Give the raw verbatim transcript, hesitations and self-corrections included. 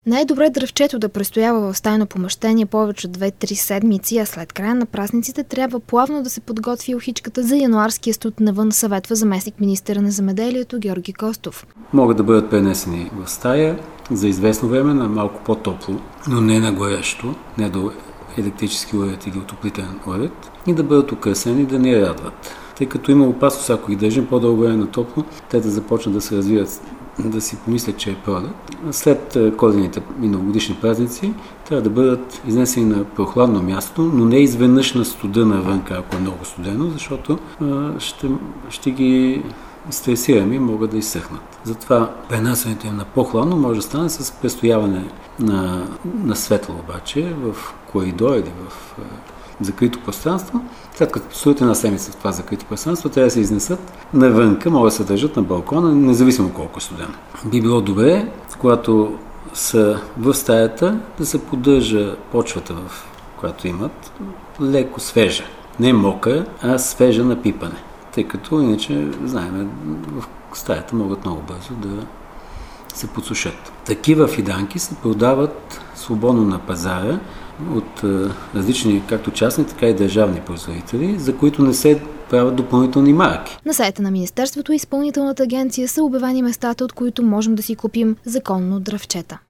Не е добре дръвчето да престоява в стайно помещение повече от две-три седмици, а след края на празниците трябва плавно да се подготви охичката за януарския студ навън, съветва заместник министъра на земеделието Георги Костов. Могат да бъдат пренесени в стая за известно време на малко по-топло, но не на горещо, не до електрически уред или отоплителен уред, и да бъдат украсени, да ни радват. Тъй като има опасност, ако ги държим по-дълго време на топло, те да започнат да се развиват, да си помислят, че е пролет. След коледните и новогодишни празници трябва да бъдат изнесени на прохладно място, но не изведнъж на студа навънка, ако е много студено, защото а, ще, ще ги стресираме и могат да изсъхнат. Затова пренасянето им на по-хладно може да стане с престояване на, на светло обаче в коридор или в а, закрито пространство. След като стоите една седмица в това закрито пространство, трябва да се изнесат навънка, могат да се държат на балкона, независимо колко е студено. Би било добре, когато са в стаята, да се поддържа почвата, в която имат, леко свежа. Не мокра, а свежа на пипане. Тъй като иначе, знаем, в стаята могат много бързо да се подсушат. Такива фиданки се продават свободно на пазара от различни, както частни, така и държавни производители, за които не се правят допълнителни марки. На сайта на Министерството и Изпълнителната агенция са обявени местата, от които можем да си купим законно дръвчета.